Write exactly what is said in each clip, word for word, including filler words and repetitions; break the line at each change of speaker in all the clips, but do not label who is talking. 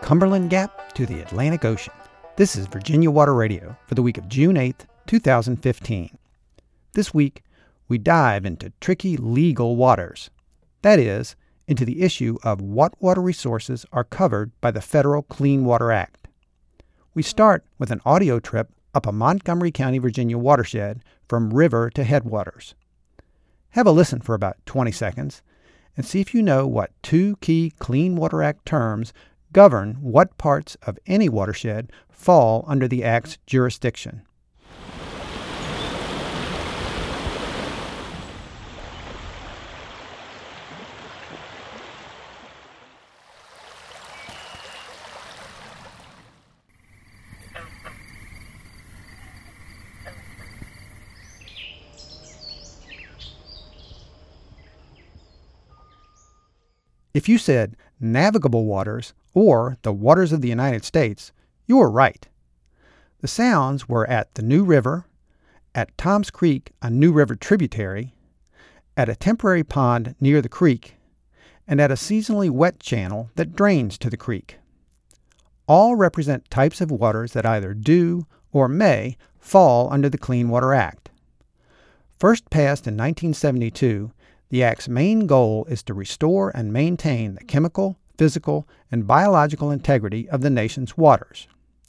Cumberland Gap to the Atlantic Ocean. This is Virginia Water Radio for the week of June eighth, two thousand fifteen. This week, we dive into tricky legal waters. That is, into the issue of what water resources are covered by the Federal Clean Water Act. We start with an audio trip up a Montgomery County, Virginia watershed from river to headwaters. Have a listen for about twenty seconds and see if you know what two key Clean Water Act terms govern what parts of any watershed fall under the Act's jurisdiction. If you said navigable waters or the waters of the United States, you were right. The sounds were at the New River, at Toms Creek, a New River tributary, at a temporary pond near the creek, and at a seasonally wet channel that drains to the creek. All represent types of waters that either do or may fall under the Clean Water Act. First passed in nineteen seventy-two, the Act's main goal is to restore and maintain the chemical, physical, and biological integrity of the nation's waters.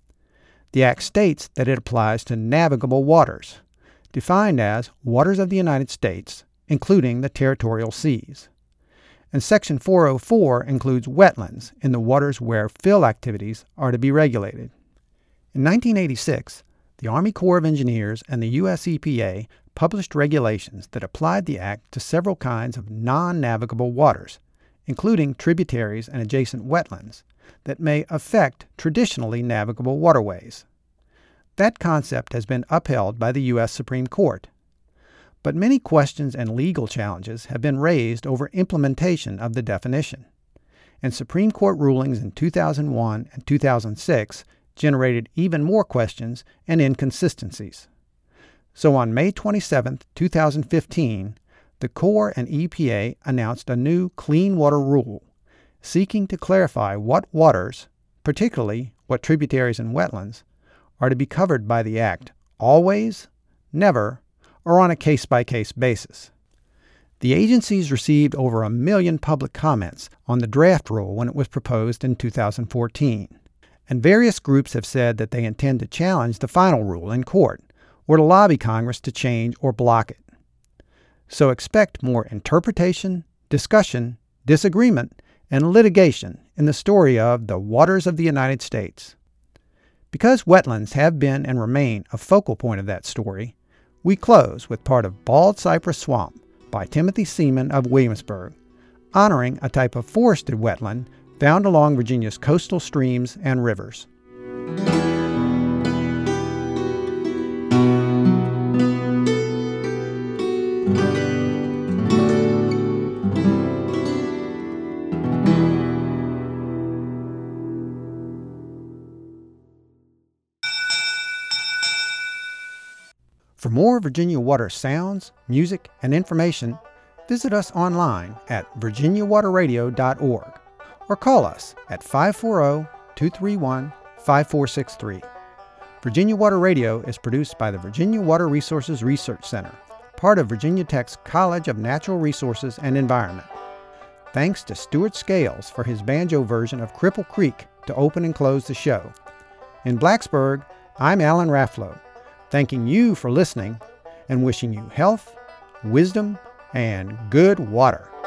The Act states that it applies to navigable waters, defined as waters of the United States, including the territorial seas. And Section four oh four includes wetlands in the waters where fill activities are to be regulated. In nineteen eighty-six, the Army Corps of Engineers and the U S E P A published regulations that applied the Act to several kinds of non-navigable waters, including tributaries and adjacent wetlands, that may affect traditionally navigable waterways. That concept has been upheld by the U S Supreme Court. But many questions and legal challenges have been raised over implementation of the definition, and Supreme Court rulings in two thousand one and two thousand six generated even more questions and inconsistencies. So on May twenty-seventh, two thousand fifteen, the Corps and E P A announced a new Clean Water Rule, seeking to clarify what waters, particularly what tributaries and wetlands, are to be covered by the Act always, never, or on a case-by-case basis. The agencies received over a million public comments on the draft rule when it was proposed in two thousand fourteen, and various groups have said that they intend to challenge the final rule in court, or to lobby Congress to change or block it. So expect more interpretation, discussion, disagreement, and litigation in the story of the waters of the United States. Because wetlands have been and remain a focal point of that story, we close with part of Bald Cypress Swamp by Timothy Seaman of Williamsburg, honoring a type of forested wetland found along Virginia's coastal streams and rivers. For more Virginia Water sounds, music, and information, visit us online at virginia water radio dot org or call us at five four zero, two three one, five four six three. Virginia Water Radio is produced by the Virginia Water Resources Research Center, part of Virginia Tech's College of Natural Resources and Environment. Thanks to Stuart Scales for his banjo version of Cripple Creek to open and close the show. In Blacksburg, I'm Alan Rafflow, thanking you for listening and wishing you health, wisdom, and good water.